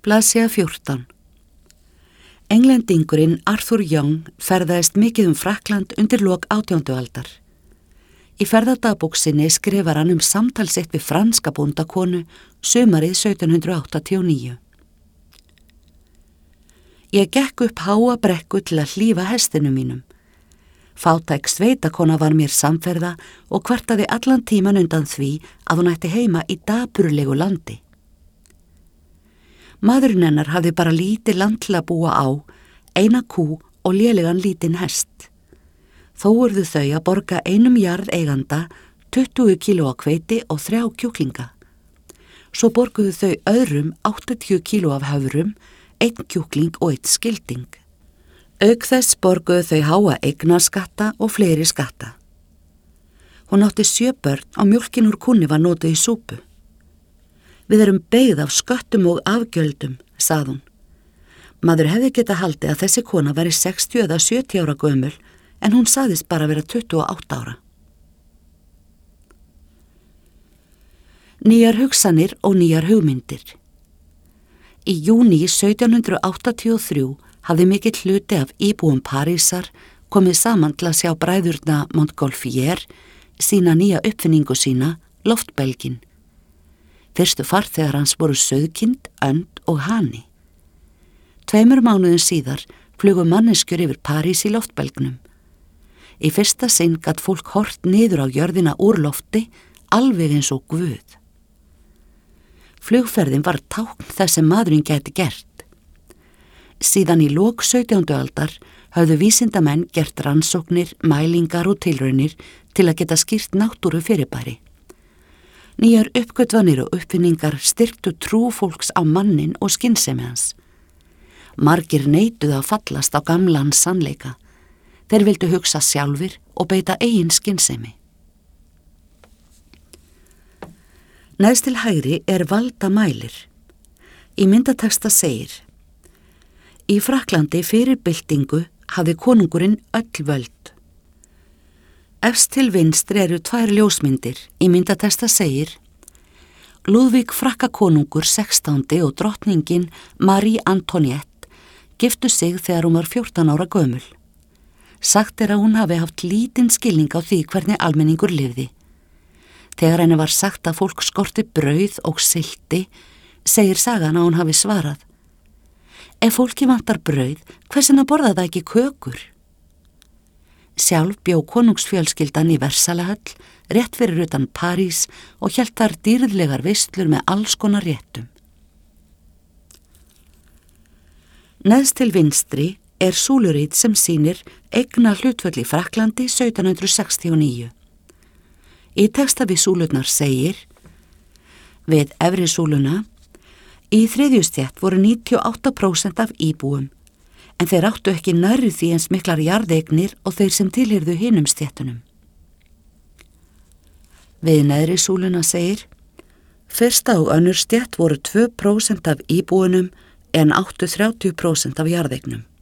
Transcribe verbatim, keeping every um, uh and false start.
Blaðsíða fjórtán. Englendingurinn Arthur Young ferðaðist mikið um Frakkland undir lok átjándu aldar. Í ferðadagbók sinni skrifar hann um samtal sitt við franska bóndakonu sumarið sautján hundrað áttatíu og níu. Ég gekk upp háa brekku til að hlífa hestinum mínum. Fátæk sveitakona var mér samferða og kvartaði allan tíman undan því að hún ætti heima í dapurlegu landi. Maðurinn hennar hafði bara lítið land til að búa á, eina kú og lélegan lítinn hest. Þó urðu þau að borga einum jarðeiganda tuttugu kíló af hveiti og þrjá kjúklinga. Svo borguðu þau öðrum áttatíu kíló af höfrum, einn kjúkling og einn skilding. Auk þess borguðu þau háa eignaskatta og fleiri skatta. Hún átti sjö börn og mjólkin úr kúnni var notuð í súpu. Við erum beygð af sköttum og afgjöldum, sagði hún. Maður hefði getað haldið að þessi kona væri sextíu eða sjötíu ára gömul, en hún sagðist bara vera tuttugu og átta ára. Nýjar hugsanir og nýjar hugmyndir. Í júní sautján hundrað áttatíu og þrjú hafði mikill hluti af íbúum Parísar komið saman til að sjá bræðurna Montgolfier sína nýja uppfinningu sína, loftbelginn. Fyrstu farþegar hans voru sauðkind, önd og hani. Tveimur mánuðin síðar flugu manneskjur yfir París í loftbelgnum. Í fyrsta sinn gat fólk hort niður á jörðina úr lofti, alveg eins og guð. Flugferðin var tákn þess sem maðurinn gæti gert. Síðan í lok sautjándu aldar höfðu vísindamenn gert rannsóknir, mælingar og tilraunir til að geta skýrt náttúru fyrirbæri. Nýjar uppgötvanir og uppfinningar styrktu trú fólks á mannin og skynsemi hans. Margir neituðu að fallast á gamlan sannleika. Þeir vildu hugsa sjálfir og beita eigin skynsemi. Neðst til hægri er valdamælir. Í myndateksta segir: Í Frakklandi fyrir byltingu hafði konungurinn öll völd. Efst til vinstri eru tvær ljósmyndir. Í myndateksta segir: Lúðvík Frakkakonungur sextándi og drottningin Marie Antoinette giftu sig þegar hún var fjórtán ára gömul. Sagt er að hún hafi haft lítinn skilning á því hvernig almenningur lifði. Þegar henni var sagt að fólk skorti brauð og sylti, segir sagan að hún hafi svarað: Ef fólki vantar brauð, hversina borða það ekki kökur? Sjálf bjó konungsfjölskyldan í Versalahöll, rétt fyrir utan París og hélt þar dýrðlegar veislur með alls konar réttum. Neðst til vinstri er súlurít sem sýnir eigna hlutföll í Frakklandi sautján hundrað sextíu og níu. Í texta við súlurnar segir: Við efri súluna, í þriðju stétt voru níutíu og átta prósent af íbúum, en þeir áttu ekki nærri því eins miklar jarðeignir og þeir sem tilheyrðu hinum stéttunum. Við neðri súluna segir: Fyrsta og önnur stétt voru tvö prósent af íbúunum en áttu þrjátíu prósent af jarðeignum.